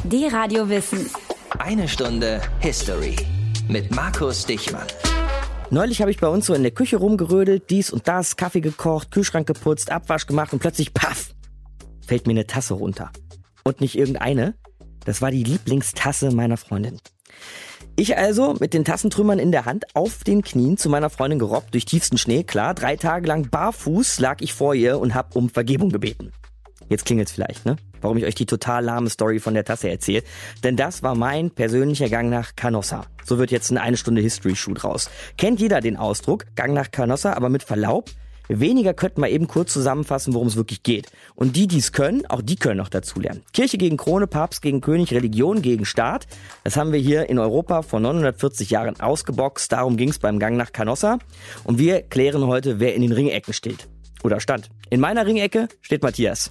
D-Radio Wissen. Eine Stunde History mit Markus Dichmann. Neulich habe ich bei uns so in der Küche rumgerödelt, dies und das, Kaffee gekocht, Kühlschrank geputzt, Abwasch gemacht und plötzlich, paff, fällt mir eine Tasse runter. Und nicht irgendeine, das war die Lieblingstasse meiner Freundin. Ich also mit den Tassentrümmern in der Hand auf den Knien zu meiner Freundin gerobbt, durch tiefsten Schnee, klar, 3 Tage lang barfuß lag ich vor ihr und habe um Vergebung gebeten. Jetzt klingelt's vielleicht, ne? Warum ich euch die total lahme Story von der Tasse erzähle. Denn das war mein persönlicher Gang nach Canossa. So wird jetzt eine Stunde History-Shoot raus. Kennt jeder den Ausdruck, Gang nach Canossa, aber mit Verlaub? Weniger könnten wir eben kurz zusammenfassen, worum es wirklich geht. Und die es können, auch die können noch dazulernen. Kirche gegen Krone, Papst gegen König, Religion gegen Staat. Das haben wir hier in Europa vor 940 Jahren ausgeboxt. Darum ging's beim Gang nach Canossa. Und wir klären heute, wer in den Ringecken steht. Oder stand. In meiner Ringecke steht Matthias.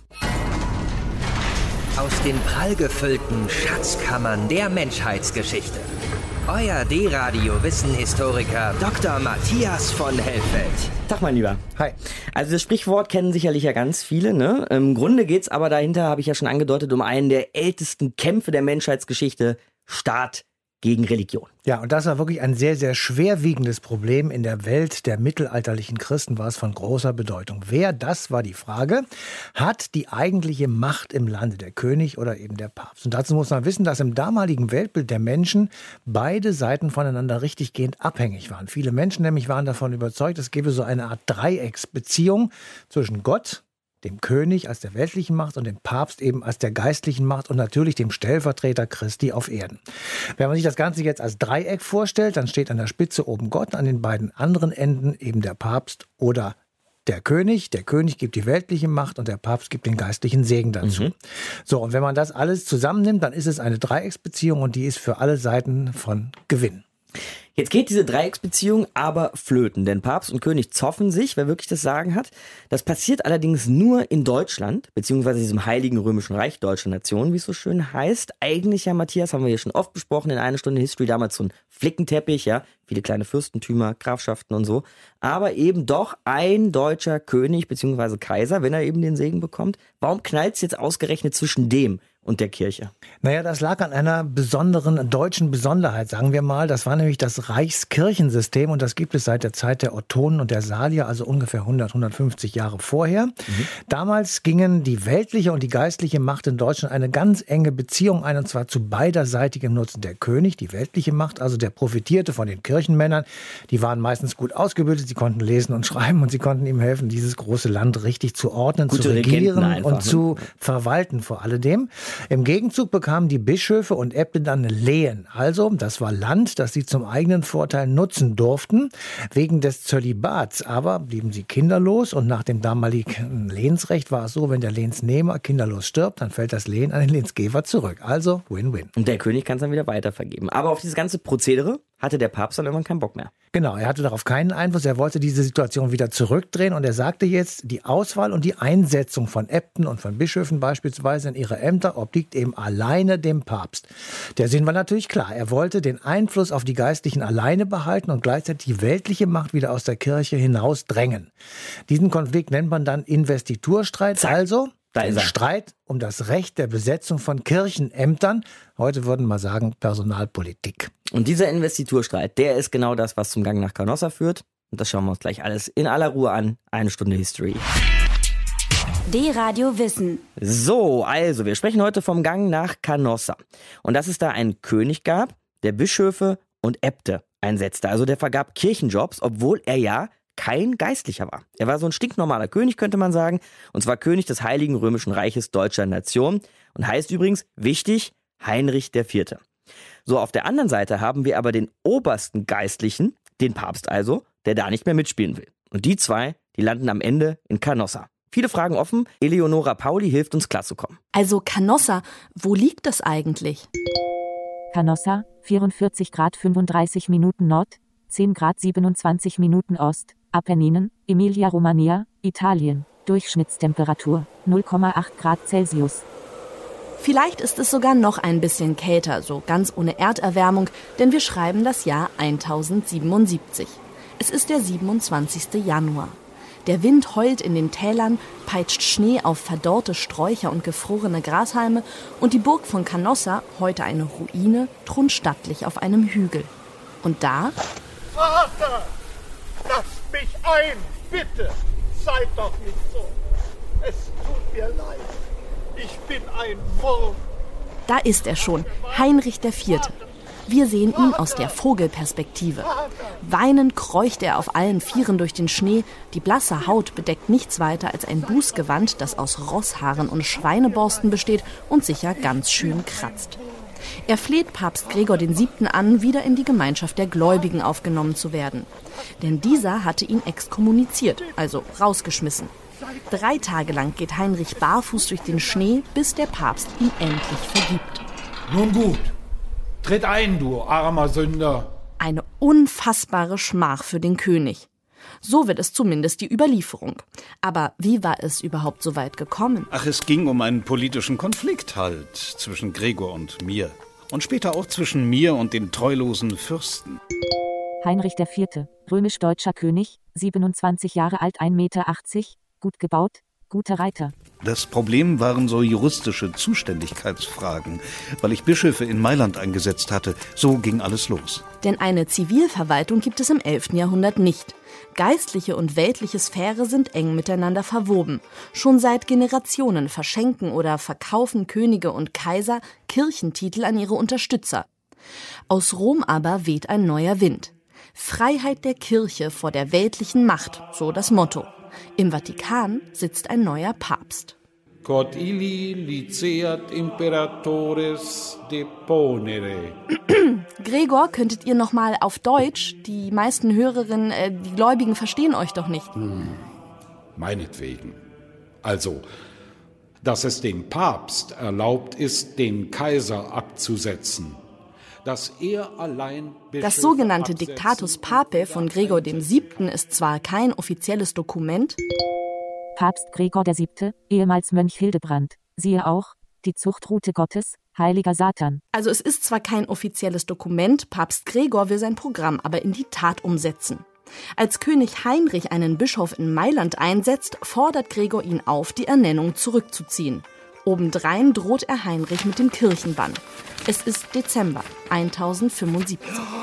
Aus den prallgefüllten Schatzkammern der Menschheitsgeschichte. Euer D-Radio-Wissen-Historiker Dr. Matthias von Helfeld. Tag, mein Lieber. Hi. Also das Sprichwort kennen sicherlich ja ganz viele, ne? Im Grunde geht's aber dahinter, habe ich ja schon angedeutet, um einen der ältesten Kämpfe der Menschheitsgeschichte, Staat gegen Religion. Ja, und das war wirklich ein sehr, sehr schwerwiegendes Problem in der Welt der mittelalterlichen Christen, war es von großer Bedeutung. Wer, das war die Frage, hat die eigentliche Macht im Lande, der König oder eben der Papst? Und dazu muss man wissen, dass im damaligen Weltbild der Menschen beide Seiten voneinander richtiggehend abhängig waren. Viele Menschen nämlich waren davon überzeugt, es gäbe so eine Art Dreiecksbeziehung zwischen Gott, dem König als der weltlichen Macht und dem Papst eben als der geistlichen Macht und natürlich dem Stellvertreter Christi auf Erden. Wenn man sich das Ganze jetzt als Dreieck vorstellt, dann steht an der Spitze oben Gott, an den beiden anderen Enden eben der Papst oder der König. Der König gibt die weltliche Macht und der Papst gibt den geistlichen Segen dazu. So, und wenn man das alles zusammennimmt, dann ist es eine Dreiecksbeziehung und die ist für alle Seiten von Gewinn. Jetzt geht diese Dreiecksbeziehung aber flöten, denn Papst und König zoffen sich, wer wirklich das Sagen hat. Das passiert allerdings nur in Deutschland, beziehungsweise diesem Heiligen Römischen Reich deutscher Nation, wie es so schön heißt. Eigentlich ja, Matthias, haben wir hier schon oft besprochen in einer Stunde History, damals so ein Flickenteppich, ja, viele kleine Fürstentümer, Grafschaften und so. Aber eben doch ein deutscher König, beziehungsweise Kaiser, wenn er eben den Segen bekommt. Warum knallt's jetzt ausgerechnet zwischen dem und der Kirche? Naja, das lag an einer besonderen deutschen Besonderheit, sagen wir mal. Das war nämlich das Reichskirchensystem und das gibt es seit der Zeit der Ottonen und der Salier, also ungefähr 150 Jahre vorher. Damals gingen die weltliche und die geistliche Macht in Deutschland eine ganz enge Beziehung ein, und zwar zu beiderseitigem Nutzen. Der König, die weltliche Macht, also der profitierte von den Kirchenmännern. Die waren meistens gut ausgebildet, sie konnten lesen und schreiben und sie konnten ihm helfen, dieses große Land richtig zu ordnen, Gute zu regieren einfach, und zu verwalten vor alledem. Im Gegenzug bekamen die Bischöfe und Äbte dann Lehen. Also, das war Land, das sie zum eigenen Vorteil nutzen durften. Wegen des Zölibats aber blieben sie kinderlos und nach dem damaligen Lehensrecht war es so, wenn der Lehensnehmer kinderlos stirbt, dann fällt das Lehen an den Lehensgeber zurück. Also Win-Win. Und der König kann es dann wieder weitervergeben. Aber auf dieses ganze Prozedere hatte der Papst dann irgendwann keinen Bock mehr. Genau, er hatte darauf keinen Einfluss. Er wollte diese Situation wieder zurückdrehen und er sagte jetzt, die Auswahl und die Einsetzung von Äbten und von Bischöfen beispielsweise in ihre Ämter obliegt eben alleine dem Papst. Der Sinn war natürlich klar. Er wollte den Einfluss auf die Geistlichen alleine behalten und gleichzeitig die weltliche Macht wieder aus der Kirche hinaus drängen. Diesen Konflikt nennt man dann Investiturstreit. Zack. Also Da ein ist er. Streit um das Recht der Besetzung von Kirchenämtern. Heute würden wir sagen Personalpolitik. Und dieser Investiturstreit, der ist genau das, was zum Gang nach Canossa führt. Und das schauen wir uns gleich alles in aller Ruhe an. Eine Stunde History. D-Radio Wissen. So, also, wir sprechen heute vom Gang nach Canossa. Und dass es da einen König gab, der Bischöfe und Äbte einsetzte. Also der vergab Kirchenjobs, obwohl er ja kein Geistlicher war. Er war so ein stinknormaler König, könnte man sagen. Und zwar König des Heiligen Römischen Reiches deutscher Nation. Und heißt übrigens, wichtig, Heinrich IV. So, auf der anderen Seite haben wir aber den obersten Geistlichen, den Papst also, der da nicht mehr mitspielen will. Und die zwei, die landen am Ende in Canossa. Viele Fragen offen. Eleonora Pauli hilft uns klarzukommen. Also Canossa, wo liegt das eigentlich? Canossa, 44 Grad 35 Minuten Nord, 10 Grad 27 Minuten Ost, Apenninen, Emilia-Romagna, Italien. Durchschnittstemperatur 0,8 Grad Celsius. Vielleicht ist es sogar noch ein bisschen kälter, so ganz ohne Erderwärmung, denn wir schreiben das Jahr 1077. Es ist der 27. Januar. Der Wind heult in den Tälern, peitscht Schnee auf verdorrte Sträucher und gefrorene Grashalme und die Burg von Canossa, heute eine Ruine, thront stattlich auf einem Hügel. Und da... Vater, lass mich ein, bitte, seid doch nicht so. Es tut mir leid, ich bin ein Wurm. Da ist er schon, Heinrich IV. Wir sehen ihn aus der Vogelperspektive. Weinend kreucht er auf allen Vieren durch den Schnee. Die blasse Haut bedeckt nichts weiter als ein Bußgewand, das aus Rosshaaren und Schweineborsten besteht und sicher ganz schön kratzt. Er fleht Papst Gregor VII. An, wieder in die Gemeinschaft der Gläubigen aufgenommen zu werden. Denn dieser hatte ihn exkommuniziert, also rausgeschmissen. 3 Tage lang geht Heinrich barfuß durch den Schnee, bis der Papst ihn endlich vergibt. Nun gut, tritt ein, du armer Sünder. Eine unfassbare Schmach für den König. So wird es zumindest die Überlieferung. Aber wie war es überhaupt so weit gekommen? Ach, es ging um einen politischen Konflikt halt zwischen Gregor und mir. Und später auch zwischen mir und den treulosen Fürsten. Heinrich IV., römisch-deutscher König, 27 Jahre alt, 1,80 Meter, gut gebaut, guter Reiter. Das Problem waren so juristische Zuständigkeitsfragen, weil ich Bischöfe in Mailand eingesetzt hatte. So ging alles los. Denn eine Zivilverwaltung gibt es im 11. Jahrhundert nicht. Geistliche und weltliche Sphäre sind eng miteinander verwoben. Schon seit Generationen verschenken oder verkaufen Könige und Kaiser Kirchentitel an ihre Unterstützer. Aus Rom aber weht ein neuer Wind. Freiheit der Kirche vor der weltlichen Macht, so das Motto. Im Vatikan sitzt ein neuer Papst. Quod illi liceat imperatores deponere. Gregor, könntet ihr noch mal auf Deutsch? Die meisten Hörerinnen, die Gläubigen verstehen euch doch nicht. Meinetwegen. Also, dass es dem Papst erlaubt ist, den Kaiser abzusetzen. Dass er allein das sogenannte Dictatus Papae von Gregor VII. Ist zwar kein offizielles Dokument. Papst Gregor VII., ehemals Mönch Hildebrand. Siehe auch, die Zuchtroute Gottes, heiliger Satan. Also es ist zwar kein offizielles Dokument, Papst Gregor will sein Programm aber in die Tat umsetzen. Als König Heinrich einen Bischof in Mailand einsetzt, fordert Gregor ihn auf, die Ernennung zurückzuziehen. Obendrein droht er Heinrich mit dem Kirchenbann. Es ist Dezember 1075.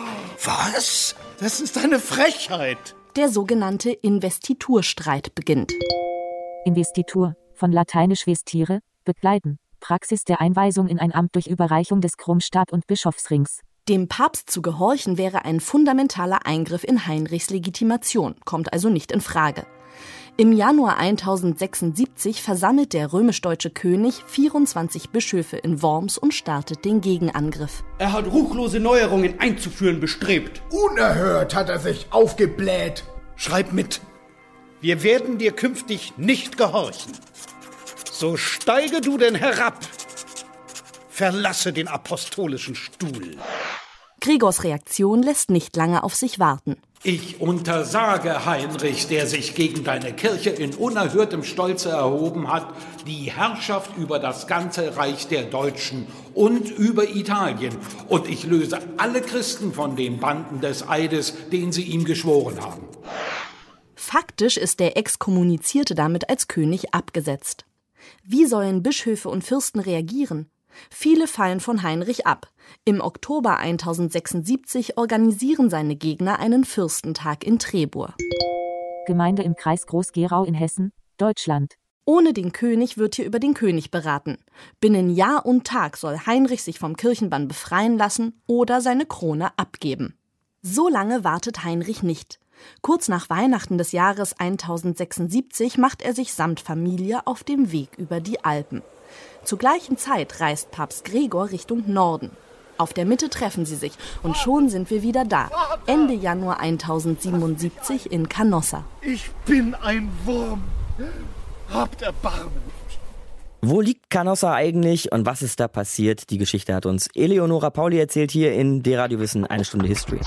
Was? Das ist eine Frechheit. Der sogenannte Investiturstreit beginnt. Investitur, von lateinisch vestire, bekleiden, Praxis der Einweisung in ein Amt durch Überreichung des Krummstab- und Bischofsrings. Dem Papst zu gehorchen wäre ein fundamentaler Eingriff in Heinrichs Legitimation, kommt also nicht in Frage. Im Januar 1076 versammelt der römisch-deutsche König 24 Bischöfe in Worms und startet den Gegenangriff. Er hat ruchlose Neuerungen einzuführen bestrebt. Unerhört hat er sich aufgebläht. Schreib mit. Wir werden dir künftig nicht gehorchen. So steige du denn herab. Verlasse den apostolischen Stuhl. Gregors Reaktion lässt nicht lange auf sich warten. Ich untersage Heinrich, der sich gegen deine Kirche in unerhörtem Stolze erhoben hat, die Herrschaft über das ganze Reich der Deutschen und über Italien. Und ich löse alle Christen von den Banden des Eides, den sie ihm geschworen haben. Faktisch ist der Exkommunizierte damit als König abgesetzt. Wie sollen Bischöfe und Fürsten reagieren? Viele fallen von Heinrich ab. Im Oktober 1076 organisieren seine Gegner einen Fürstentag in Trebur. Gemeinde im Kreis Groß-Gerau in Hessen, Deutschland. Ohne den König wird hier über den König beraten. Binnen Jahr und Tag soll Heinrich sich vom Kirchenbann befreien lassen oder seine Krone abgeben. So lange wartet Heinrich nicht. Kurz nach Weihnachten des Jahres 1076 macht er sich samt Familie auf dem Weg über die Alpen. Zur gleichen Zeit reist Papst Gregor Richtung Norden. Auf der Mitte treffen sie sich und schon sind wir wieder da. Ende Januar 1077 in Canossa. Ich bin ein Wurm. Habt Erbarmen. Wo liegt Canossa eigentlich und was ist da passiert? Die Geschichte hat uns Eleonora Pauli erzählt hier in D-Radio Wissen, eine Stunde History.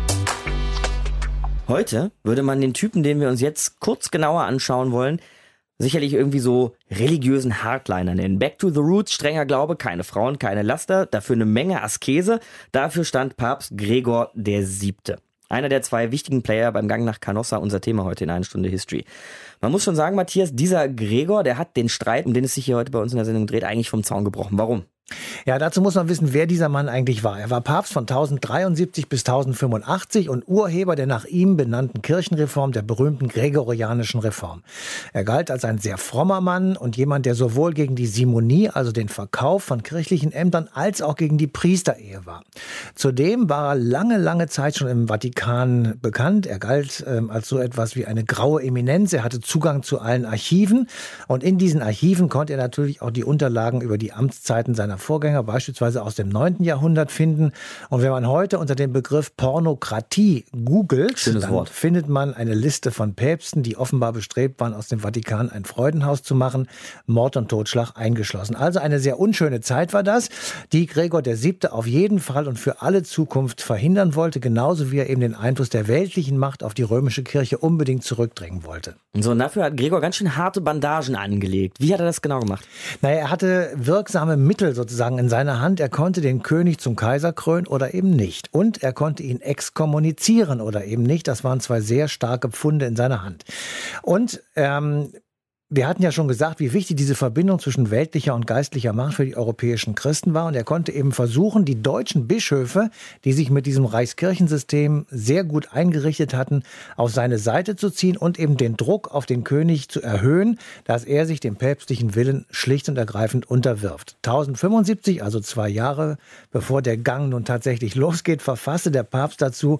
Heute würde man den Typen, den wir uns jetzt kurz genauer anschauen wollen, sicherlich irgendwie so religiösen Hardliner nennen. Back to the roots, strenger Glaube, keine Frauen, keine Laster, dafür eine Menge Askese. Dafür stand Papst Gregor VII. Einer der 2 wichtigen Player beim Gang nach Canossa, unser Thema heute in 1 Stunde History. Man muss schon sagen, Matthias, dieser Gregor, der hat den Streit, um den es sich hier heute bei uns in der Sendung dreht, eigentlich vom Zaun gebrochen. Warum? Ja, dazu muss man wissen, wer dieser Mann eigentlich war. Er war Papst von 1073 bis 1085 und Urheber der nach ihm benannten Kirchenreform, der berühmten Gregorianischen Reform. Er galt als ein sehr frommer Mann und jemand, der sowohl gegen die Simonie, also den Verkauf von kirchlichen Ämtern, als auch gegen die Priesterehe war. Zudem war er lange Zeit schon im Vatikan bekannt. Er galt als so etwas wie eine graue Eminenz. Er hatte Zugang zu allen Archiven und in diesen Archiven konnte er natürlich auch die Unterlagen über die Amtszeiten seiner Vorgänger, beispielsweise aus dem 9. Jahrhundert, finden. Und wenn man heute unter dem Begriff Pornokratie googelt, dann findet man eine Liste von Päpsten, die offenbar bestrebt waren, aus dem Vatikan ein Freudenhaus zu machen, Mord und Totschlag eingeschlossen. Also eine sehr unschöne Zeit war das, die Gregor VII. Auf jeden Fall und für alle Zukunft verhindern wollte, genauso wie er eben den Einfluss der weltlichen Macht auf die römische Kirche unbedingt zurückdrängen wollte. So, und dafür hat Gregor ganz schön harte Bandagen angelegt. Wie hat er das genau gemacht? Naja, er hatte wirksame Mittel sozusagen in seiner Hand. Er konnte den König zum Kaiser krönen oder eben nicht. Und er konnte ihn exkommunizieren oder eben nicht. Das waren 2 sehr starke Pfunde in seiner Hand. Und wir hatten ja schon gesagt, wie wichtig diese Verbindung zwischen weltlicher und geistlicher Macht für die europäischen Christen war. Und er konnte eben versuchen, die deutschen Bischöfe, die sich mit diesem Reichskirchensystem sehr gut eingerichtet hatten, auf seine Seite zu ziehen und eben den Druck auf den König zu erhöhen, dass er sich dem päpstlichen Willen schlicht und ergreifend unterwirft. 1075, also 2 Jahre bevor der Gang nun tatsächlich losgeht, verfasste der Papst dazu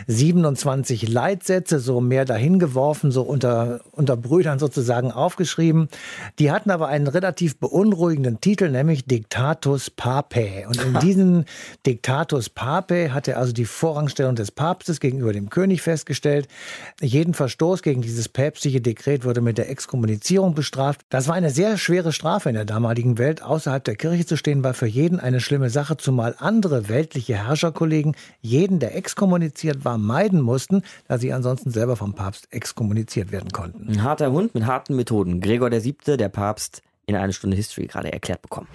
27 Leitsätze, so mehr dahingeworfen, so unter Brüdern sozusagen aufgeschrieben. Die hatten aber einen relativ beunruhigenden Titel, nämlich Dictatus Papae. Und in diesem Dictatus Papae hat er also die Vorrangstellung des Papstes gegenüber dem König festgestellt. Jeden Verstoß gegen dieses päpstliche Dekret wurde mit der Exkommunizierung bestraft. Das war eine sehr schwere Strafe in der damaligen Welt. Außerhalb der Kirche zu stehen, war für jeden eine schlimme Sache, zumal andere weltliche Herrscherkollegen jeden, der exkommuniziert war, meiden mussten, da sie ansonsten selber vom Papst exkommuniziert werden konnten. Ein harter Hund mit harten Methoden. Gregor VII., der Papst, in 1 Stunde History gerade erklärt bekommen.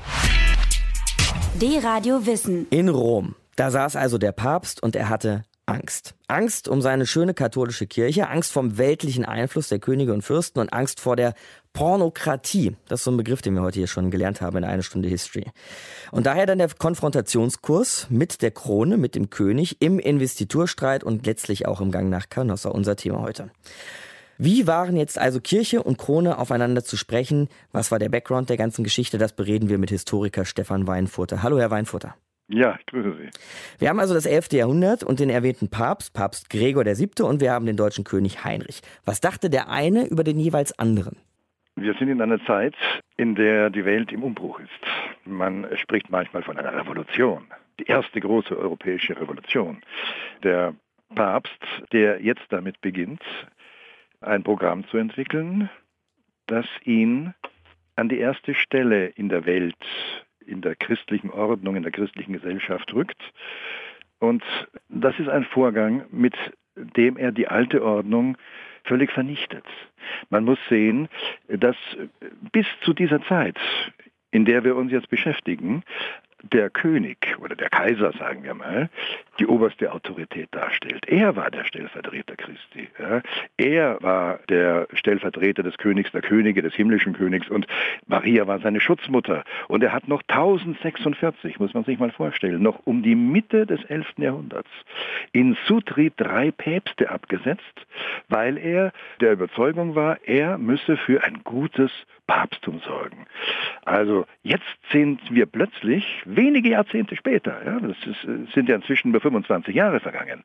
D-Radio Wissen. In Rom. Da saß also der Papst und er hatte Angst. Angst um seine schöne katholische Kirche, Angst vom weltlichen Einfluss der Könige und Fürsten und Angst vor der Pornokratie. Das ist so ein Begriff, den wir heute hier schon gelernt haben in 1 Stunde History. Und daher dann der Konfrontationskurs mit der Krone, mit dem König, im Investiturstreit und letztlich auch im Gang nach Canossa, unser Thema heute. Wie waren jetzt also Kirche und Krone aufeinander zu sprechen? Was war der Background der ganzen Geschichte? Das bereden wir mit Historiker Stefan Weinfurter. Hallo, Herr Weinfurter. Ja, ich grüße Sie. Wir haben also das 11. Jahrhundert und den erwähnten Papst Gregor VII. Und wir haben den deutschen König Heinrich. Was dachte der eine über den jeweils anderen? Wir sind in einer Zeit, in der die Welt im Umbruch ist. Man spricht manchmal von einer Revolution. Die erste große europäische Revolution. Der Papst, der jetzt damit beginnt, ein Programm zu entwickeln, das ihn an die erste Stelle in der Welt, in der christlichen Ordnung, in der christlichen Gesellschaft rückt. Und das ist ein Vorgang, mit dem er die alte Ordnung völlig vernichtet. Man muss sehen, dass bis zu dieser Zeit, in der wir uns jetzt beschäftigen, der König oder der Kaiser, sagen wir mal, die oberste Autorität darstellt. Er war der Stellvertreter Christi. Ja. Er war der Stellvertreter des Königs, der Könige, des himmlischen Königs, und Maria war seine Schutzmutter. Und er hat noch 1046, muss man sich mal vorstellen, noch um die Mitte des 11. Jahrhunderts in Sutri 3 Päpste abgesetzt, weil er der Überzeugung war, er müsse für ein gutes Papsttum sorgen. Also jetzt sind wir plötzlich, wenige Jahrzehnte später, ja, sind ja inzwischen über 25 Jahre vergangen,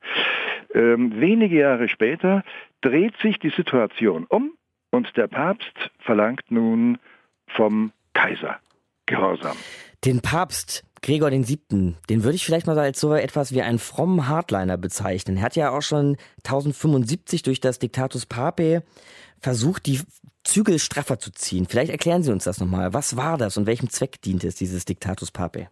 wenige Jahre später dreht sich die Situation um und der Papst verlangt nun vom Kaiser Gehorsam. Den Papst Gregor VII., den würde ich vielleicht mal als so etwas wie einen frommen Hardliner bezeichnen. Er hat ja auch schon 1075 durch das Dictatus Papae versucht, die Zügel straffer zu ziehen. Vielleicht erklären Sie uns das nochmal. Was war das und welchem Zweck diente es, dieses Dictatus Papae?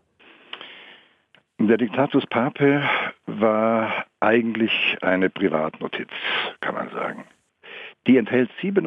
Der Dictatus Papae war eigentlich eine Privatnotiz, kann man sagen. die enthält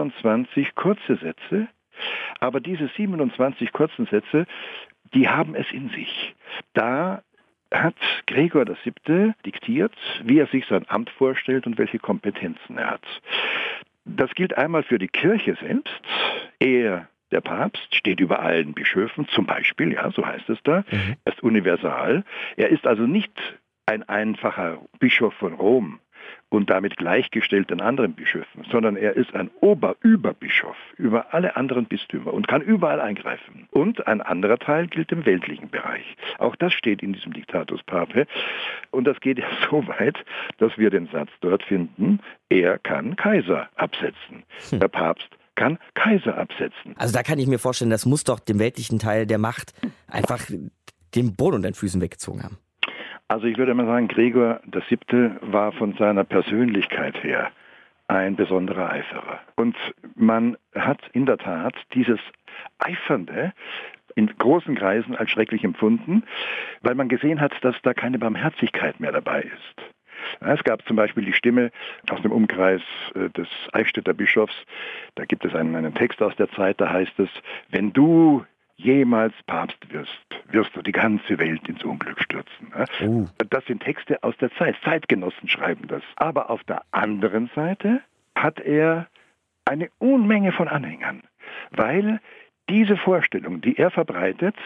27 kurze Sätze, aber diese 27 kurzen Sätze, die haben es in sich. Da hat Gregor VII. Diktiert, wie er sich sein Amt vorstellt und welche Kompetenzen er hat. Das gilt einmal für die Kirche selbst. Er, der Papst, steht über allen Bischöfen, zum Beispiel, ja, so heißt es da. Er ist universal. Er ist also nicht ein einfacher Bischof von Rom und damit gleichgestellt den anderen Bischöfen, sondern er ist ein Überbischof über alle anderen Bistümer und kann überall eingreifen. Und ein anderer Teil gilt im weltlichen Bereich. Auch das steht in diesem Dictatus Papae. Und das geht ja so weit, dass wir den Satz dort finden, er kann Kaiser absetzen. Der Papst kann Kaiser absetzen. Also da kann ich mir vorstellen, das muss doch dem weltlichen Teil der Macht einfach den Boden unter den Füßen weggezogen haben. Also ich würde mal sagen, Gregor VII. War von seiner Persönlichkeit her ein besonderer Eiferer. Und man hat in der Tat dieses Eifernde in großen Kreisen als schrecklich empfunden, weil man gesehen hat, dass da keine Barmherzigkeit mehr dabei ist. Es gab zum Beispiel die Stimme aus dem Umkreis des Eichstätter Bischofs, da gibt es einen Text aus der Zeit, da heißt es, wenn du jemals Papst wirst du die ganze Welt ins Unglück stürzen. Das sind Texte aus der Zeit. Zeitgenossen schreiben das. Aber auf der anderen Seite hat er eine Unmenge von Anhängern, weil diese Vorstellung, die er verbreitet,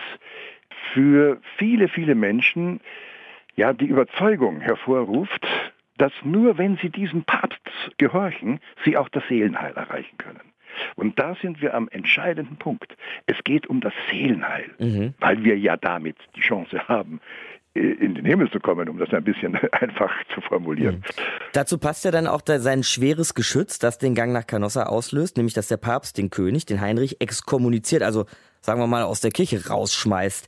für viele, viele Menschen ja die Überzeugung hervorruft, dass nur wenn sie diesem Papst gehorchen, sie auch das Seelenheil erreichen können. Und da sind wir am entscheidenden Punkt. Es geht um das Seelenheil, weil wir ja damit die Chance haben, in den Himmel zu kommen, um das ein bisschen einfach zu formulieren. Dazu passt ja dann auch sein schweres Geschütz, das den Gang nach Canossa auslöst, nämlich dass der Papst den König, den Heinrich, exkommuniziert, also sagen wir mal aus der Kirche rausschmeißt.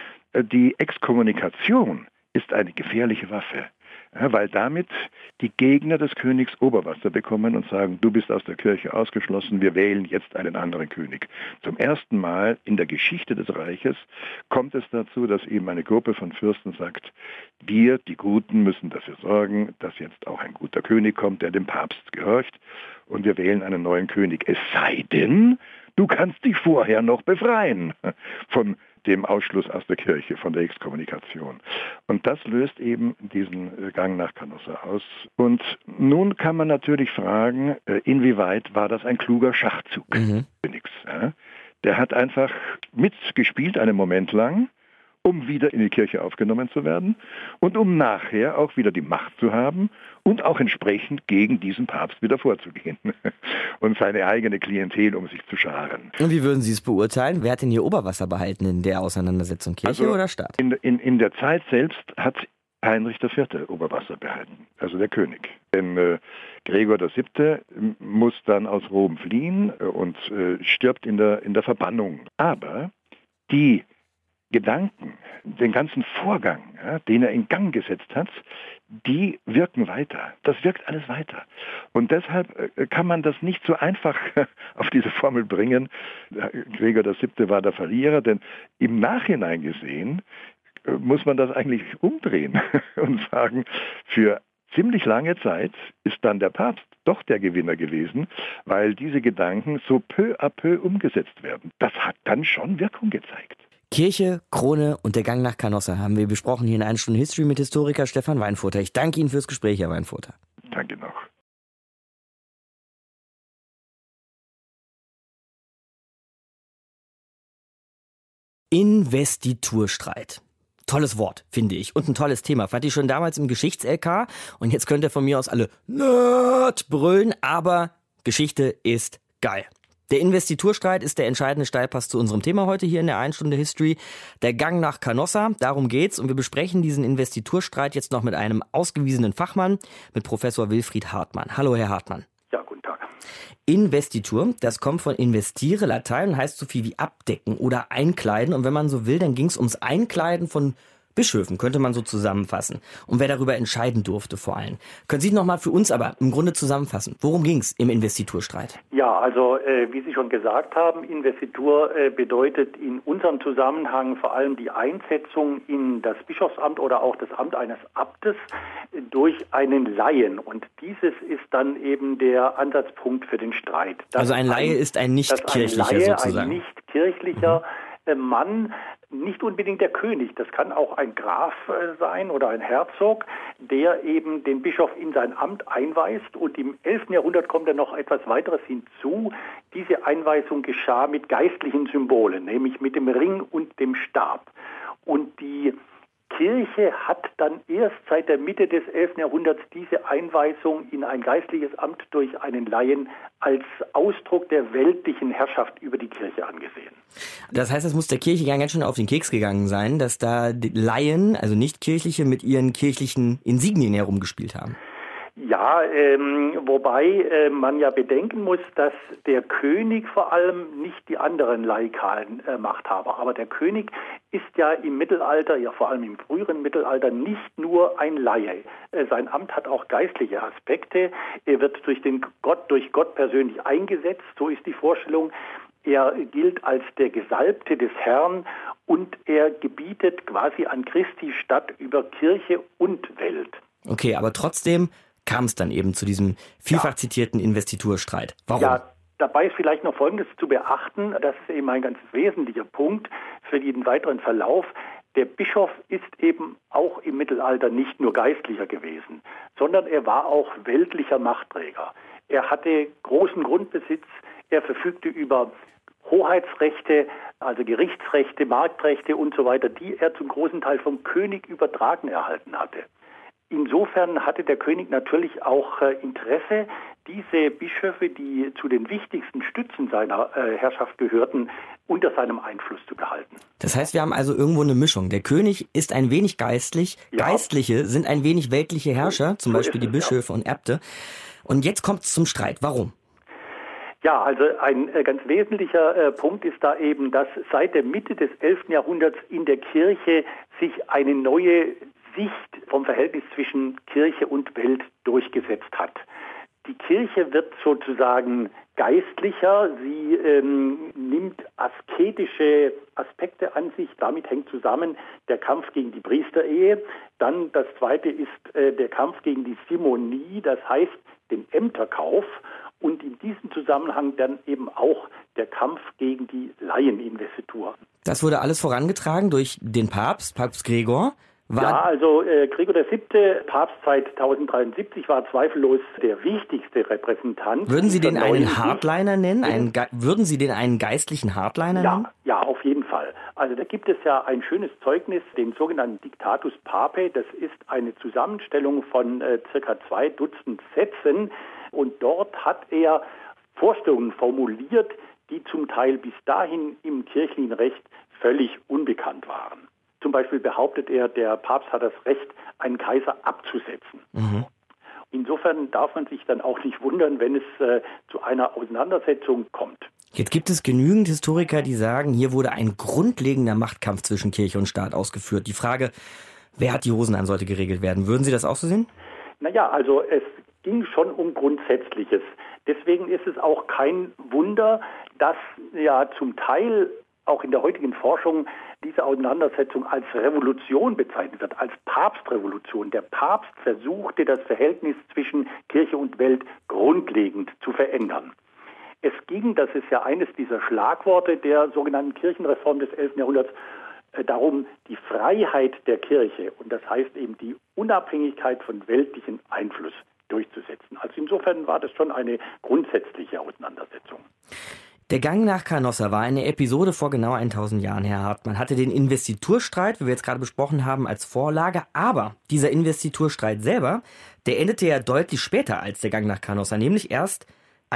Die Exkommunikation ist eine gefährliche Waffe. Ja, weil damit die Gegner des Königs Oberwasser bekommen und sagen, du bist aus der Kirche ausgeschlossen, wir wählen jetzt einen anderen König. Zum ersten Mal in der Geschichte des Reiches kommt es dazu, dass eben eine Gruppe von Fürsten sagt, wir, die Guten, müssen dafür sorgen, dass jetzt auch ein guter König kommt, der dem Papst gehorcht und wir wählen einen neuen König. Es sei denn, du kannst dich vorher noch befreien von dem Ausschluss aus der Kirche, von der Exkommunikation. Und das löst eben diesen Gang nach Canossa aus. Und nun kann man natürlich fragen, inwieweit war das ein kluger Schachzug? Nix. Ja? Der hat einfach mitgespielt einen Moment lang, um wieder in die Kirche aufgenommen zu werden und um nachher auch wieder die Macht zu haben und auch entsprechend gegen diesen Papst wieder vorzugehen und seine eigene Klientel um sich zu scharen. Und wie würden Sie es beurteilen? Wer hat denn hier Oberwasser behalten in der Auseinandersetzung, Kirche oder Staat? In der Zeit selbst hat Heinrich IV. Oberwasser behalten, also der König. Denn Gregor VII. Muss dann aus Rom fliehen und stirbt in der Verbannung. Aber die Gedanken, den ganzen Vorgang, ja, den er in Gang gesetzt hat, die wirken weiter. Das wirkt alles weiter. Und deshalb kann man das nicht so einfach auf diese Formel bringen. Gregor VII. War der Verlierer, denn im Nachhinein gesehen muss man das eigentlich umdrehen und sagen, für ziemlich lange Zeit ist dann der Papst doch der Gewinner gewesen, weil diese Gedanken so peu à peu umgesetzt werden. Das hat dann schon Wirkung gezeigt. Kirche, Krone und der Gang nach Canossa haben wir besprochen hier in 1 Stunde History mit Historiker Stefan Weinfurter. Ich danke Ihnen fürs Gespräch, Herr Weinfurter. Danke noch. Investiturstreit. Tolles Wort, finde ich. Und ein tolles Thema. Fand ich schon damals im Geschichts-LK. Und jetzt könnt ihr von mir aus alle Nerd brüllen, aber Geschichte ist geil. Der Investiturstreit ist der entscheidende Steilpass zu unserem Thema heute hier in der 1 Stunde History. Der Gang nach Canossa, darum geht's. Und wir besprechen diesen Investiturstreit jetzt noch mit einem ausgewiesenen Fachmann, mit Professor Wilfried Hartmann. Hallo, Herr Hartmann. Ja, guten Tag. Investitur, das kommt von investiere, Latein, heißt so viel wie abdecken oder einkleiden. Und wenn man so will, dann ging es ums Einkleiden von Bischöfen, könnte man so zusammenfassen. Und wer darüber entscheiden durfte vor allem. Können Sie nochmal für uns aber im Grunde zusammenfassen? Worum ging es im Investiturstreit? Ja, also wie Sie schon gesagt haben, Investitur bedeutet in unserem Zusammenhang vor allem die Einsetzung in das Bischofsamt oder auch das Amt eines Abtes durch einen Laien. Und dieses ist dann eben der Ansatzpunkt für den Streit. Also ein Laie ist ein nicht-kirchlicher sozusagen. Ein nicht-kirchlicher Mann, nicht unbedingt der König, das kann auch ein Graf sein oder ein Herzog, der eben den Bischof in sein Amt einweist. Und im 11. Jahrhundert kommt dann noch etwas weiteres hinzu. Diese Einweisung geschah mit geistlichen Symbolen, nämlich mit dem Ring und dem Stab. Und die Kirche hat dann erst seit der Mitte des 11. Jahrhunderts diese Einweisung in ein geistliches Amt durch einen Laien als Ausdruck der weltlichen Herrschaft über die Kirche angesehen. Das heißt, es muss der Kirche ganz schön auf den Keks gegangen sein, dass da die Laien, also Nicht-Kirchliche, mit ihren kirchlichen Insignien herumgespielt haben. Ja, wobei man ja bedenken muss, dass der König vor allem nicht die anderen laikalen Machthaber, aber der König ist ja im Mittelalter, ja vor allem im früheren Mittelalter, nicht nur ein Laie. Sein Amt hat auch geistliche Aspekte. Er wird durch Gott persönlich eingesetzt, so ist die Vorstellung. Er gilt als der Gesalbte des Herrn und er gebietet quasi an Christi Stadt über Kirche und Welt. Okay, aber trotzdem kam es dann eben zu diesem vielfach zitierten Investiturstreit. Warum? Ja, dabei ist vielleicht noch Folgendes zu beachten. Das ist eben ein ganz wesentlicher Punkt für den weiteren Verlauf. Der Bischof ist eben auch im Mittelalter nicht nur Geistlicher gewesen, sondern er war auch weltlicher Machtträger. Er hatte großen Grundbesitz, er verfügte über Hoheitsrechte, also Gerichtsrechte, Marktrechte und so weiter, die er zum großen Teil vom König übertragen erhalten hatte. Insofern hatte der König natürlich auch Interesse, diese Bischöfe, die zu den wichtigsten Stützen seiner Herrschaft gehörten, unter seinem Einfluss zu behalten. Das heißt, wir haben also irgendwo eine Mischung. Der König ist ein wenig geistlich, Geistliche sind ein wenig weltliche Herrscher, zum Beispiel die Bischöfe und Äbte. Und jetzt kommt es zum Streit. Warum? Ja, also ein ganz wesentlicher Punkt ist da eben, dass seit der Mitte des 11. Jahrhunderts in der Kirche sich eine neue Sicht vom Verhältnis zwischen Kirche und Welt durchgesetzt hat. Die Kirche wird sozusagen geistlicher, sie nimmt asketische Aspekte an sich, damit hängt zusammen der Kampf gegen die Priesterehe. Dann das zweite ist der Kampf gegen die Simonie, das heißt den Ämterkauf. Und in diesem Zusammenhang dann eben auch der Kampf gegen die Laieninvestitur. Das wurde alles vorangetragen durch den Papst Gregor. Also Gregor VII., Papstzeit 1073, war zweifellos der wichtigste Repräsentant. Würden Sie den einen Hardliner nennen? Würden Sie den einen geistlichen Hardliner nennen? Ja, auf jeden Fall. Also da gibt es ja ein schönes Zeugnis, den sogenannten Dictatus Papae. Das ist eine Zusammenstellung von circa 2 Dutzend Sätzen. Und dort hat er Vorstellungen formuliert, die zum Teil bis dahin im kirchlichen Recht völlig unbekannt waren. Zum Beispiel behauptet er, der Papst hat das Recht, einen Kaiser abzusetzen. Mhm. Insofern darf man sich dann auch nicht wundern, wenn es zu einer Auseinandersetzung kommt. Jetzt gibt es genügend Historiker, die sagen, hier wurde ein grundlegender Machtkampf zwischen Kirche und Staat ausgeführt. Die Frage, wer hat die Hosen an, sollte geregelt werden. Würden Sie das auch so sehen? Naja, also es ging schon um Grundsätzliches. Deswegen ist es auch kein Wunder, dass ja zum Teil auch in der heutigen Forschung diese Auseinandersetzung als Revolution bezeichnet wird, als Papstrevolution. Der Papst versuchte, das Verhältnis zwischen Kirche und Welt grundlegend zu verändern. Es ging, das ist ja eines dieser Schlagworte der sogenannten Kirchenreform des 11. Jahrhunderts, darum, die Freiheit der Kirche, und das heißt eben die Unabhängigkeit von weltlichem Einfluss durchzusetzen. Also insofern war das schon eine grundsätzliche Auseinandersetzung. Der Gang nach Canossa war eine Episode vor genau 1000 Jahren, Herr Hartmann. Hatte den Investiturstreit, wie wir jetzt gerade besprochen haben, als Vorlage. Aber dieser Investiturstreit selber, der endete ja deutlich später als der Gang nach Canossa, nämlich erst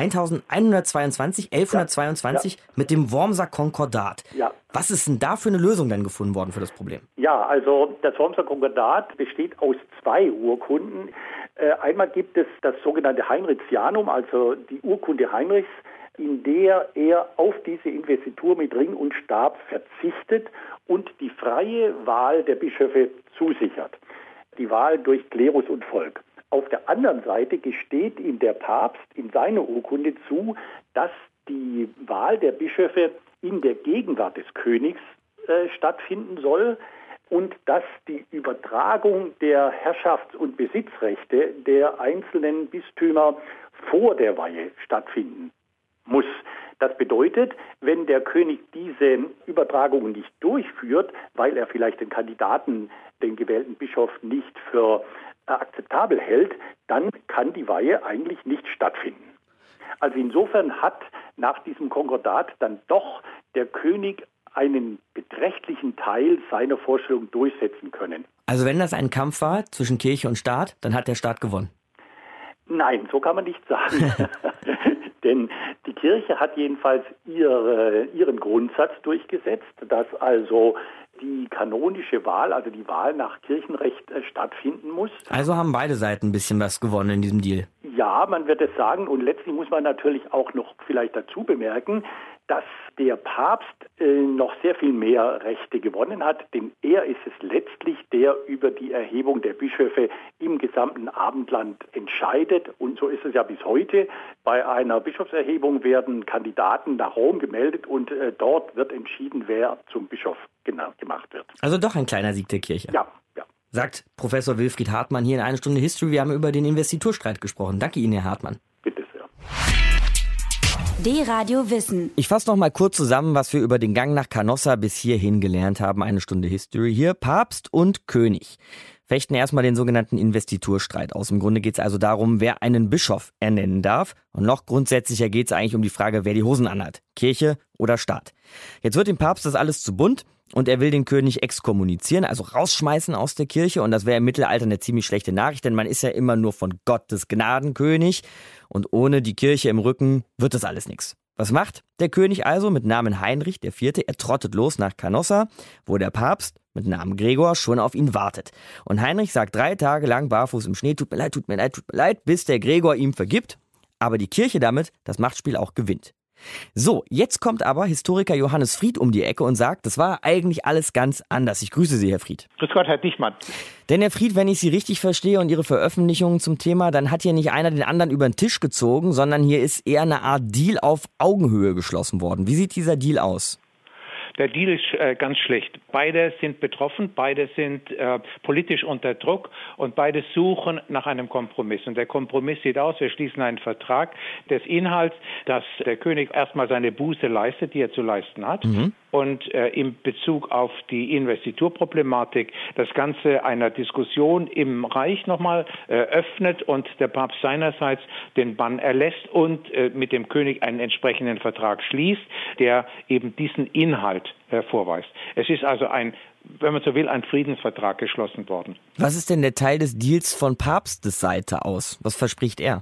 1122 mit dem Wormser Konkordat. Ja. Was ist denn da für eine Lösung dann gefunden worden für das Problem? Ja, also das Wormser Konkordat besteht aus 2 Urkunden. Einmal gibt es das sogenannte Heinrichianum, also die Urkunde Heinrichs, in der er auf diese Investitur mit Ring und Stab verzichtet und die freie Wahl der Bischöfe zusichert. Die Wahl durch Klerus und Volk. Auf der anderen Seite gesteht ihm der Papst in seiner Urkunde zu, dass die Wahl der Bischöfe in der Gegenwart des Königs stattfinden soll und dass die Übertragung der Herrschafts- und Besitzrechte der einzelnen Bistümer vor der Weihe stattfinden muss. Das bedeutet, wenn der König diese Übertragung nicht durchführt, weil er vielleicht den Kandidaten, den gewählten Bischof, nicht für akzeptabel hält, dann kann die Weihe eigentlich nicht stattfinden. Also insofern hat nach diesem Konkordat dann doch der König einen beträchtlichen Teil seiner Vorstellung durchsetzen können. Also wenn das ein Kampf war zwischen Kirche und Staat, dann hat der Staat gewonnen. Nein, so kann man nicht sagen. Denn die Kirche hat jedenfalls ihren Grundsatz durchgesetzt, dass also die kanonische Wahl, also die Wahl nach Kirchenrecht stattfinden muss. Also haben beide Seiten ein bisschen was gewonnen in diesem Deal. Ja, man wird es sagen. Und letztlich muss man natürlich auch noch vielleicht dazu bemerken, dass der Papst noch sehr viel mehr Rechte gewonnen hat, denn er ist es letztlich, der über die Erhebung der Bischöfe im gesamten Abendland entscheidet. Und so ist es ja bis heute. Bei einer Bischofserhebung werden Kandidaten nach Rom gemeldet und dort wird entschieden, wer zum Bischof gemacht wird. Also doch ein kleiner Sieg der Kirche. Ja. Sagt Professor Wilfried Hartmann hier in 1 Stunde History. Wir haben über den Investiturstreit gesprochen. Danke Ihnen, Herr Hartmann. Bitte sehr. D-Radio Wissen. Ich fasse noch mal kurz zusammen, was wir über den Gang nach Canossa bis hierhin gelernt haben. 1 Stunde History hier. Papst und König fechten erstmal den sogenannten Investiturstreit aus. Im Grunde geht es also darum, wer einen Bischof ernennen darf. Und noch grundsätzlicher geht es eigentlich um die Frage, wer die Hosen anhat. Kirche oder Staat. Jetzt wird dem Papst das alles zu bunt. Und er will den König exkommunizieren, also rausschmeißen aus der Kirche. Und das wäre im Mittelalter eine ziemlich schlechte Nachricht, denn man ist ja immer nur von Gottes Gnadenkönig. Und ohne die Kirche im Rücken wird das alles nichts. Was macht der König also mit Namen Heinrich IV.? Er trottet los nach Canossa, wo der Papst mit Namen Gregor schon auf ihn wartet. Und Heinrich sagt 3 Tage lang barfuß im Schnee, tut mir leid, bis der Gregor ihm vergibt. Aber die Kirche damit das Machtspiel auch gewinnt. So, jetzt kommt aber Historiker Johannes Fried um die Ecke und sagt, das war eigentlich alles ganz anders. Ich grüße Sie, Herr Fried. Grüß Gott, Herr Dichmann. Denn, Herr Fried, wenn ich Sie richtig verstehe und Ihre Veröffentlichungen zum Thema, dann hat hier nicht einer den anderen über den Tisch gezogen, sondern hier ist eher eine Art Deal auf Augenhöhe geschlossen worden. Wie sieht dieser Deal aus? Der Deal ist ganz schlecht. Beide sind betroffen, beide sind politisch unter Druck und beide suchen nach einem Kompromiss. Und der Kompromiss sieht aus, wir schließen einen Vertrag des Inhalts, dass der König erstmal seine Buße leistet, die er zu leisten hat. Und in Bezug auf die Investiturproblematik das Ganze einer Diskussion im Reich nochmal öffnet und der Papst seinerseits den Bann erlässt und mit dem König einen entsprechenden Vertrag schließt, der eben diesen Inhalt vorweist. Es ist also wenn man so will, ein Friedensvertrag geschlossen worden. Was ist denn der Teil des Deals von Papstes Seite aus? Was verspricht er?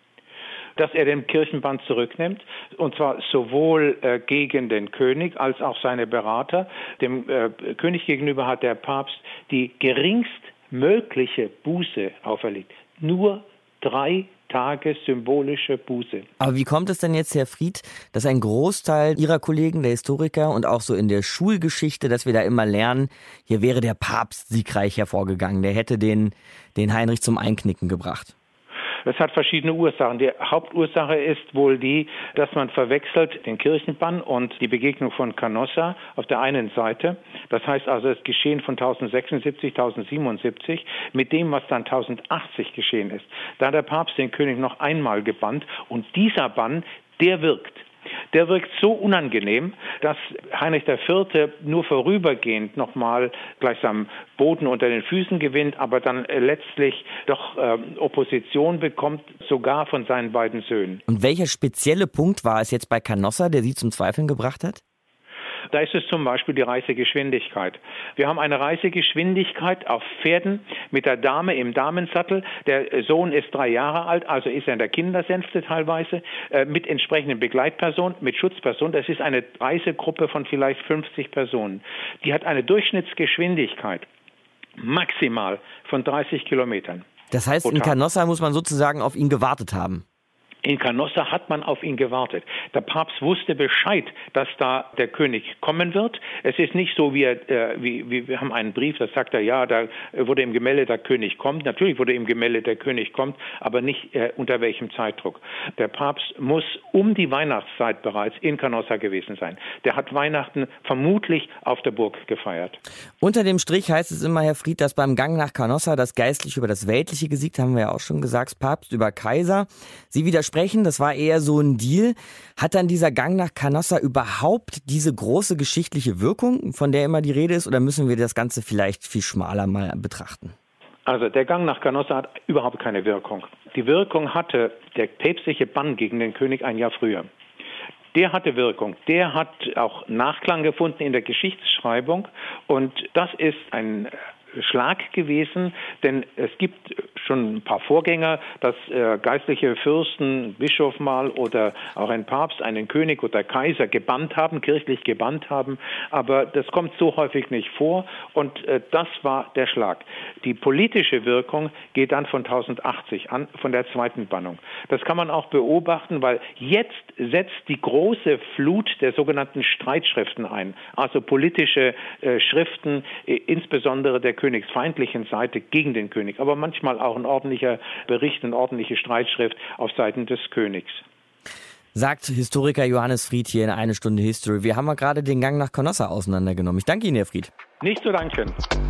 Dass er den Kirchenbann zurücknimmt, und zwar sowohl gegen den König als auch seine Berater. Dem König gegenüber hat der Papst die geringstmögliche Buße auferlegt. Nur 3 Tage symbolische Buße. Aber wie kommt es denn jetzt, Herr Fried, dass ein Großteil Ihrer Kollegen, der Historiker und auch so in der Schulgeschichte, dass wir da immer lernen, hier wäre der Papst siegreich hervorgegangen, der hätte den Heinrich zum Einknicken gebracht? Das hat verschiedene Ursachen. Die Hauptursache ist wohl die, dass man verwechselt den Kirchenbann und die Begegnung von Canossa auf der einen Seite. Das heißt also das Geschehen von 1076, 1077 mit dem, was dann 1080 geschehen ist. Da hat der Papst den König noch einmal gebannt und dieser Bann, der wirkt. Der wirkt so unangenehm, dass Heinrich IV. Nur vorübergehend nochmal gleichsam Boden unter den Füßen gewinnt, aber dann letztlich doch Opposition bekommt, sogar von seinen beiden Söhnen. Und welcher spezielle Punkt war es jetzt bei Canossa, der Sie zum Zweifeln gebracht hat? Da ist es zum Beispiel die Reisegeschwindigkeit. Wir haben eine Reisegeschwindigkeit auf Pferden mit der Dame im Damensattel. Der Sohn ist 3 Jahre alt, also ist er in der Kindersänfte teilweise, mit entsprechenden Begleitpersonen, mit Schutzpersonen. Das ist eine Reisegruppe von vielleicht 50 Personen. Die hat eine Durchschnittsgeschwindigkeit maximal von 30 Kilometern. Das heißt, in Canossa muss man sozusagen auf ihn gewartet haben? In Canossa hat man auf ihn gewartet. Der Papst wusste Bescheid, dass da der König kommen wird. Es ist nicht so, wir haben einen Brief, da sagt er, ja, da wurde ihm gemeldet, der König kommt. Natürlich wurde ihm gemeldet, der König kommt, aber nicht unter welchem Zeitdruck. Der Papst muss um die Weihnachtszeit bereits in Canossa gewesen sein. Der hat Weihnachten vermutlich auf der Burg gefeiert. Unter dem Strich heißt es immer, Herr Fried, dass beim Gang nach Canossa das Geistliche über das Weltliche gesiegt, haben wir ja auch schon gesagt, Papst über Kaiser. Sie widersprechen, das war eher so ein Deal. Hat dann dieser Gang nach Canossa überhaupt diese große geschichtliche Wirkung, von der immer die Rede ist, oder müssen wir das Ganze vielleicht viel schmaler mal betrachten? Also der Gang nach Canossa hat überhaupt keine Wirkung. Die Wirkung hatte der päpstliche Bann gegen den König ein Jahr früher. Der hatte Wirkung. Der hat auch Nachklang gefunden in der Geschichtsschreibung und das ist ein Schlag gewesen, denn es gibt schon ein paar Vorgänger, dass geistliche Fürsten, Bischof mal oder auch ein Papst einen König oder Kaiser gebannt haben, kirchlich gebannt haben, aber das kommt so häufig nicht vor und das war der Schlag. Die politische Wirkung geht dann von 1080 an, von der zweiten Bannung. Das kann man auch beobachten, weil jetzt setzt die große Flut der sogenannten Streitschriften ein, also politische Schriften, insbesondere der königsfeindlichen Seite gegen den König, aber manchmal auch ein ordentlicher Bericht, eine ordentliche Streitschrift auf Seiten des Königs. Sagt Historiker Johannes Fried hier in Eine Stunde History. Wir haben ja gerade den Gang nach Canossa auseinandergenommen. Ich danke Ihnen, Herr Fried. Nicht zu danken.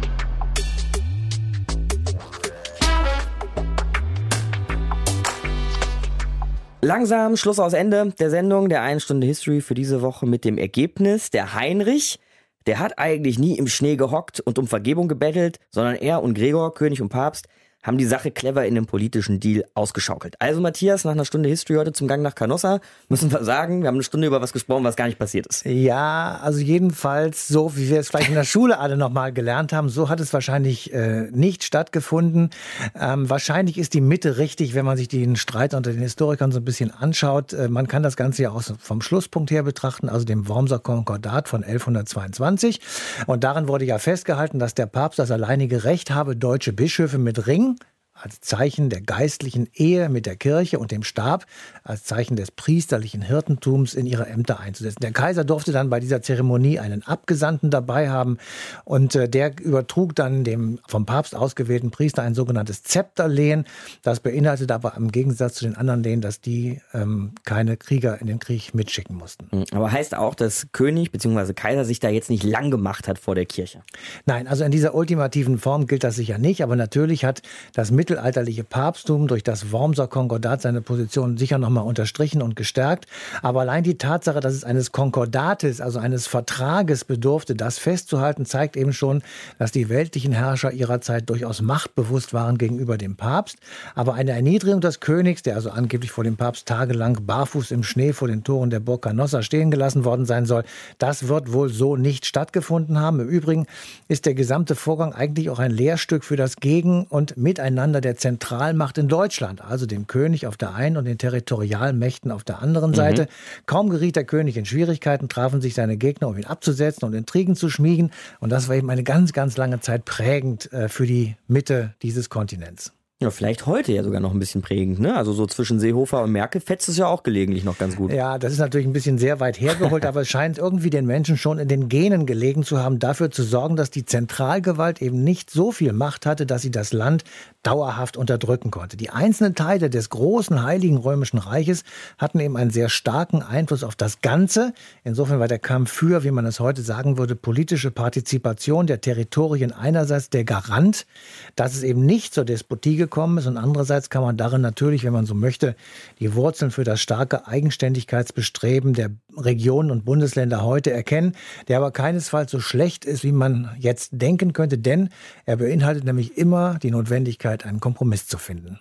Langsam Schluss aus Ende der Sendung der 1 Stunde History für diese Woche mit dem Ergebnis. Der Heinrich, der hat eigentlich nie im Schnee gehockt und um Vergebung gebettelt, sondern er und Gregor, König und Papst, haben die Sache clever in einem politischen Deal ausgeschaukelt. Also Matthias, nach einer Stunde History heute zum Gang nach Canossa, müssen wir sagen, wir haben eine Stunde über was gesprochen, was gar nicht passiert ist. Ja, also jedenfalls so, wie wir es vielleicht in der Schule alle nochmal gelernt haben, so hat es wahrscheinlich nicht stattgefunden. Wahrscheinlich ist die Mitte richtig, wenn man sich den Streit unter den Historikern so ein bisschen anschaut. Man kann das Ganze ja auch vom Schlusspunkt her betrachten, also dem Wormser Konkordat von 1122. Und darin wurde ja festgehalten, dass der Papst das alleinige Recht habe, deutsche Bischöfe mit Ring als Zeichen der geistlichen Ehe mit der Kirche und dem Stab, als Zeichen des priesterlichen Hirtentums in ihre Ämter einzusetzen. Der Kaiser durfte dann bei dieser Zeremonie einen Abgesandten dabei haben und der übertrug dann dem vom Papst ausgewählten Priester ein sogenanntes Zepterlehen. Das beinhaltet aber im Gegensatz zu den anderen Lehen, dass die keine Krieger in den Krieg mitschicken mussten. Aber heißt auch, dass König bzw. Kaiser sich da jetzt nicht lang gemacht hat vor der Kirche? Nein, also in dieser ultimativen Form gilt das sicher nicht, aber natürlich hat das mittelalterliche Papsttum durch das Wormser Konkordat seine Position sicher nochmal unterstrichen und gestärkt. Aber allein die Tatsache, dass es eines Konkordates, also eines Vertrages bedurfte, das festzuhalten, zeigt eben schon, dass die weltlichen Herrscher ihrer Zeit durchaus machtbewusst waren gegenüber dem Papst. Aber eine Erniedrigung des Königs, der also angeblich vor dem Papst tagelang barfuß im Schnee vor den Toren der Burg Canossa stehen gelassen worden sein soll, das wird wohl so nicht stattgefunden haben. Im Übrigen ist der gesamte Vorgang eigentlich auch ein Lehrstück für das Gegen- und Miteinander der Zentralmacht in Deutschland, also dem König auf der einen und den Territorialmächten auf der anderen Seite. Kaum geriet der König in Schwierigkeiten, trafen sich seine Gegner, um ihn abzusetzen und Intrigen zu schmieden. Und das war eben eine ganz, ganz lange Zeit prägend für die Mitte dieses Kontinents. Ja, vielleicht heute ja sogar noch ein bisschen prägend, ne? Also so zwischen Seehofer und Merkel fetzt es ja auch gelegentlich noch ganz gut. Ja, das ist natürlich ein bisschen sehr weit hergeholt, aber es scheint irgendwie den Menschen schon in den Genen gelegen zu haben, dafür zu sorgen, dass die Zentralgewalt eben nicht so viel Macht hatte, dass sie das Land dauerhaft unterdrücken konnte. Die einzelnen Teile des großen Heiligen Römischen Reiches hatten eben einen sehr starken Einfluss auf das Ganze. Insofern war der Kampf für, wie man es heute sagen würde, politische Partizipation der Territorien einerseits der Garant, dass es eben nicht zur Despotie gekommen ist und andererseits kann man darin natürlich, wenn man so möchte, die Wurzeln für das starke Eigenständigkeitsbestreben der Regionen und Bundesländer heute erkennen, der aber keinesfalls so schlecht ist, wie man jetzt denken könnte, denn er beinhaltet nämlich immer die Notwendigkeit, einen Kompromiss zu finden.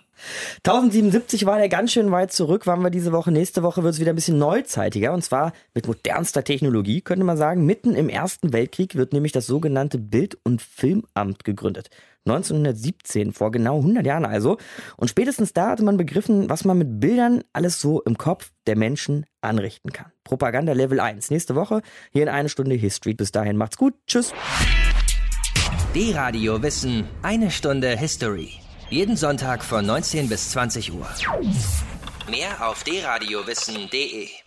1077 war der ganz schön weit zurück, waren wir diese Woche. Nächste Woche wird es wieder ein bisschen neuzeitiger und zwar mit modernster Technologie, könnte man sagen. Mitten im Ersten Weltkrieg wird nämlich das sogenannte Bild- und Filmamt gegründet. 1917, vor genau 100 Jahren also. Und spätestens da hatte man begriffen, was man mit Bildern alles so im Kopf der Menschen anrichten kann. Propaganda Level 1. Nächste Woche hier in 1 Stunde History. Bis dahin macht's gut. Tschüss. D-Radio Wissen, 1 Stunde History. Jeden Sonntag von 19 bis 20 Uhr. Mehr auf dradiowissen.de.